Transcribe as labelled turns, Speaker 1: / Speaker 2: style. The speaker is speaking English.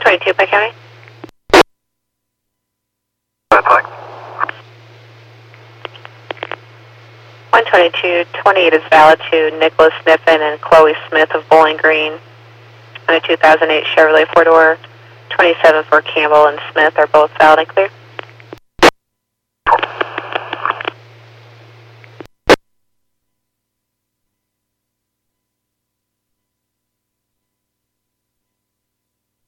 Speaker 1: 122 Pike County. 122-28 is valid to Nicholas Sniffen and Chloe Smith of Bowling Green on a 2008 Chevrolet 4-door. 27 for Campbell and Smith are both valid and clear.